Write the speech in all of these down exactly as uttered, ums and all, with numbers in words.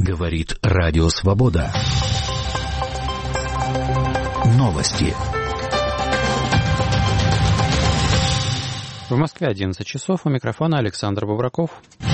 Говорит Радио Свобода. Новости. В Москве одиннадцать часов. У микрофона Александр Бобраков.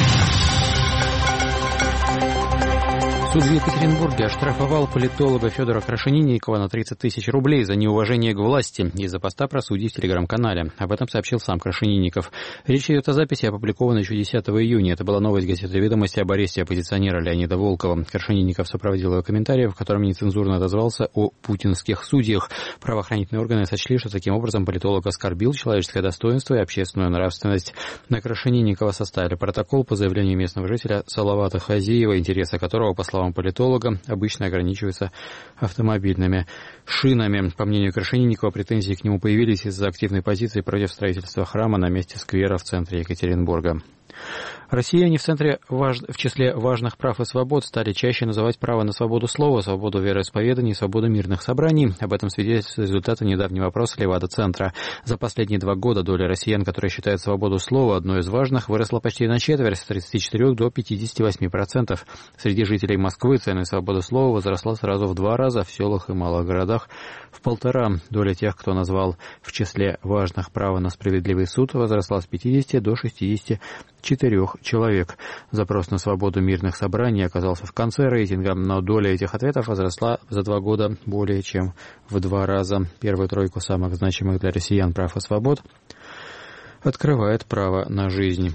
Суд в Екатеринбурге оштрафовал политолога Федора Крашенинникова на тридцать тысяч рублей за неуважение к власти из-за поста про судьи в Телеграм-канале. Об этом сообщил сам Крашенинников. Речь идет о записи, опубликованной еще десятого июня. Это была новость газеты «Ведомости» об аресте оппозиционера Леонида Волкова. Крашенинников сопроводил его комментарием, в котором нецензурно отозвался о путинских судьях. Правоохранительные органы сочли, что таким образом политолог оскорбил человеческое достоинство и общественную нравственность. На Крашенинникова составили протокол по заявлению местного жителя Салавата Хазиева, интересы которого, по словам политолога, обычно ограничиваются автомобильными шинами. По мнению Крашенинникова, претензии к нему появились из-за активной позиции против строительства храма на месте сквера в центре Екатеринбурга. Россияне в, центре важ... в числе важных прав и свобод стали чаще называть право на свободу слова, свободу вероисповедания и свободу мирных собраний. Об этом свидетельствует результаты недавнего опроса Левада-центра. За последние два года доля россиян, которые считают свободу слова одной из важных, выросла почти на четверть, с тридцати четырёх до пятидесяти восьми процентов. Среди жителей Москвы ценность свободы слова возросла сразу в два раза, в селах и малых городах в полтора. Доля тех, кто назвал в числе важных право на справедливый суд, возросла с пятидесяти до шестидесяти четырёх человек. Запрос на свободу мирных собраний оказался в конце рейтинга, но доля этих ответов возросла за два года более чем в два раза. Первую тройку самых значимых для россиян прав и свобод открывает право на жизнь.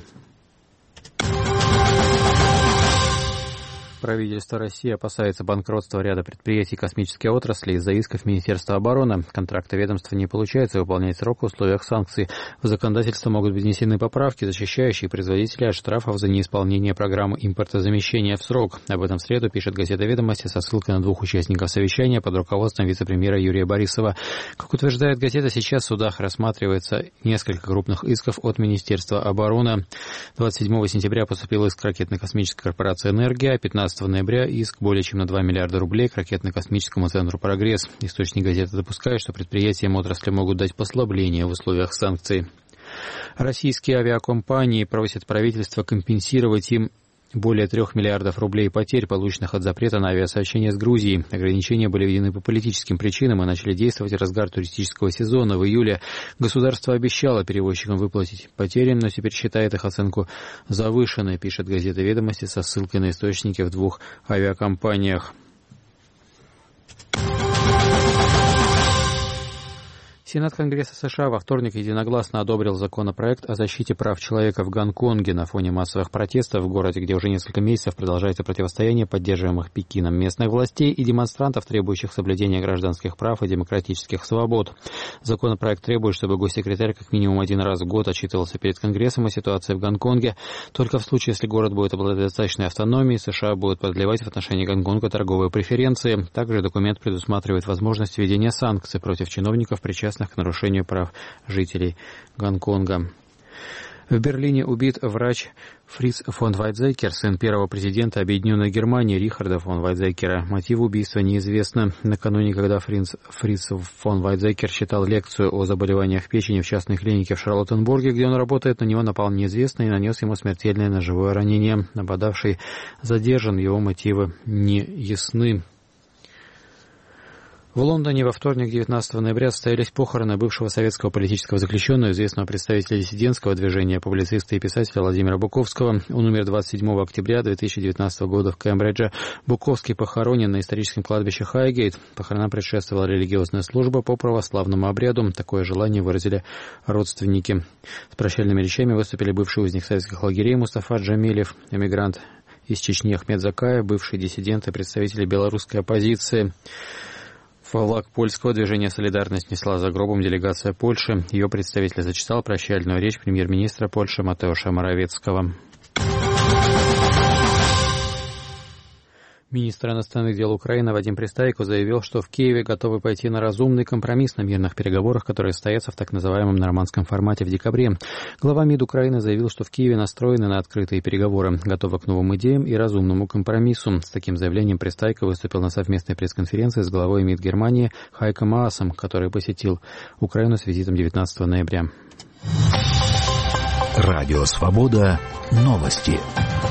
Правительство России опасается банкротства ряда предприятий космической отрасли из-за исков Министерства обороны. Контракты ведомства не получается выполнять срок в условиях санкций. В законодательство могут быть внесены поправки, защищающие производителей от штрафов за неисполнение программы импортозамещения в срок. Об этом в среду пишет газета «Ведомости» со ссылкой на двух участников совещания под руководством вице-премьера Юрия Борисова. Как утверждает газета, сейчас в судах рассматривается несколько крупных исков от Министерства обороны. двадцать седьмого сентября поступил иск ракетно-космической корпорации «Энергия», пятнадцатого ноября иск более чем на два миллиарда рублей к ракетно-космическому центру «Прогресс». Источник газеты допускает, что предприятиям отрасли могут дать послабление в условиях санкций. Российские авиакомпании просят правительство компенсировать им более трех миллиардов рублей потерь, полученных от запрета на авиасообщение с Грузией. Ограничения были введены по политическим причинам и начали действовать в разгар туристического сезона. В июле государство обещало перевозчикам выплатить потери, но теперь считает их оценку завышенной, пишет газета «Ведомости» со ссылкой на источники в двух авиакомпаниях. Сенат Конгресса США во вторник единогласно одобрил законопроект о защите прав человека в Гонконге на фоне массовых протестов в городе, где уже несколько месяцев продолжается противостояние поддерживаемых Пекином местных властей и демонстрантов, требующих соблюдения гражданских прав и демократических свобод. Законопроект требует, чтобы госсекретарь как минимум один раз в год отчитывался перед Конгрессом о ситуации в Гонконге. Только в случае, если город будет обладать достаточной автономией, США будут продлевать в отношении Гонконга торговые преференции. Также документ предусматривает возможность введения санкций против чиновников, причастных к нарушению прав жителей Гонконга. В Берлине убит врач Фриц фон Вайтзекер, сын первого президента Объединенной Германии Рихарда фон Вайтзекера. Мотивы убийства неизвестны. Накануне, когда Фриц, Фриц фон Вайтзекер читал лекцию о заболеваниях печени в частной клинике в Шарлоттенбурге, где он работает, на него напал неизвестный и нанес ему смертельное ножевое ранение. Нападавший задержан, его мотивы не ясны. В Лондоне во вторник, девятнадцатого ноября, состоялись похороны бывшего советского политического заключенного, известного представителя диссидентского движения, публициста и писателя Владимира Буковского. Он умер двадцать седьмого октября две тысячи девятнадцатого года в Кембридже. Буковский похоронен на историческом кладбище Хайгейт. Похоронам предшествовала религиозная служба по православному обряду. Такое желание выразили родственники. С прощальными речами выступили бывший узник советских лагерей Мустафа Джамилев, эмигрант из Чечни Ахмед Закаев, бывший диссидент и представители белорусской оппозиции. Флаг польского движения «Солидарность» несла за гробом делегация Польши. Ее представитель зачитал прощальную речь премьер-министра Польши Матеуша Моровецкого. Министр иностранных дел Украины Вадим Пристайко заявил, что в Киеве готовы пойти на разумный компромисс на мирных переговорах, которые состоятся в так называемом нормандском формате в декабре. Глава МИД Украины заявил, что в Киеве настроены на открытые переговоры, готовы к новым идеям и разумному компромиссу. С таким заявлением Пристайко выступил на совместной пресс-конференции с главой МИД Германии Хайко Маасом, который посетил Украину с визитом девятнадцатого ноября. Радио «Свобода». Новости.